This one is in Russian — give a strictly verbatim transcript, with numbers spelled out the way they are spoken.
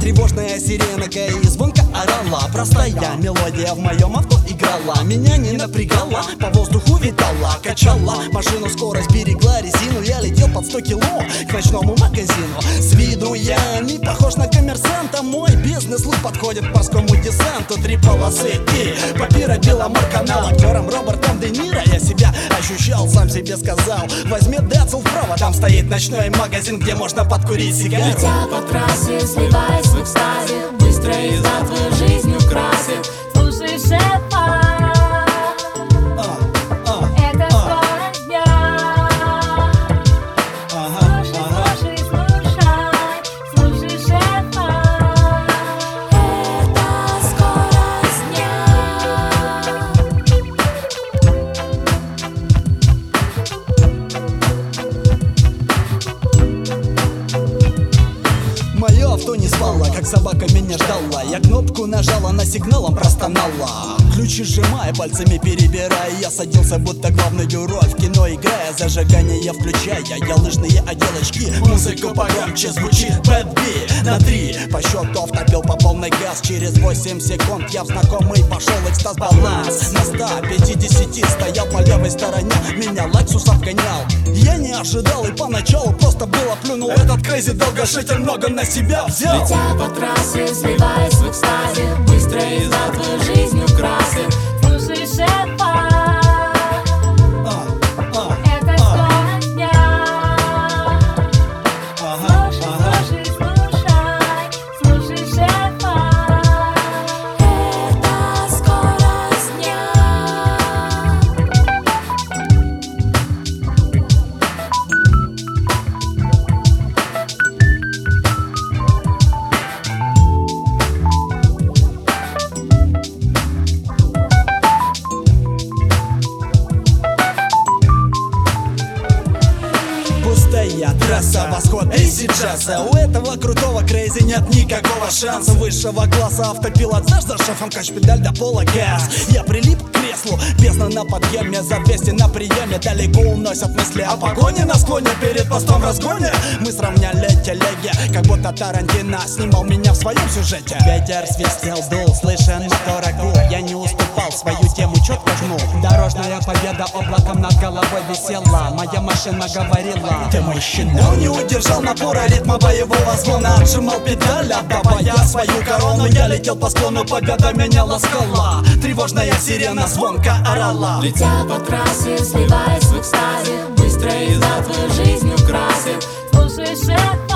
Тревожная сирена и звонко орала. Простая мелодия в моем авто играла. Меня не напрягала, по воздуху витала, качала машину, скорость берегла резину. Я летел под сто кило к ночному магазину. С виду я не похож на коммерсанта. Мой бизнес-лук подходит к морскому десанту. Три полосы и папира Беломорканал. Актером Робертом Де Ниро я себя ощущал, сам себе сказал: возьми Децл вправо, там стоит ночной магазин, где можно подкурить сигару. Летя по трассе, сливаясь в экстазе, быстро езда твою жизнь украсит. Слушай, шефа, это скорость дня. Слушай, слушай, слушай, слушай, шефа, это скорость дня. Мое авто не спало, как собака меня ждала. Я кнопку нажала, на сигналом простонала. Ключи сжимая, пальцами перебирая, я садился, будто главный герой в кино играя. Зажигание включая, я лыжные отделочки. Музыку погромче звучит Bad B на три. По счету автопил по полной газ. Через восемь секунд я в знакомый пошел экстаз. Баланс на ста пятидесяти стоял по левой стороне, меня Lexus обгонял. Я не ожидал и поначалу просто было плюнул. Этот крейзи долгожитель много на себя взял. Летя по трассе, сливаясь в экстазе, быстро езда твою жизнь украсит. Слушай, шефа, это скорость дня. Слушай, слушай, слушай, слушай, шефа, это скорость дня. Пустая трасса, восход Эйси Джаза. У этого крутого крейзи нет никакого шанса. Высшего класса автопилот, знаешь, за шефом кач-педаль до пола газ. Я прилип к креслу, бездна на подъеме, за двести на приеме. Далеко уносят мысли о погоне на склоне, перед постом в разгоне. Мы сравняли телеги, как будто Тарантино снимал меня в своем сюжете. Ветер свистел, дул, слышен мотора гул. Я не уступал, свою тему четко жму. Дорожная победа облаком над головой висела. Моя машина говорила: ты мой щенок. Он не удержал напора ритма боевого звона, отжимал педаль, отдавая свою корону. Я летел по склону, победа меня ласкала. Тревожная сирена звонко орала. Летя по трассе, сливаясь в экстазе, быстро езда твою жизнь украсит. Слушай, шеф,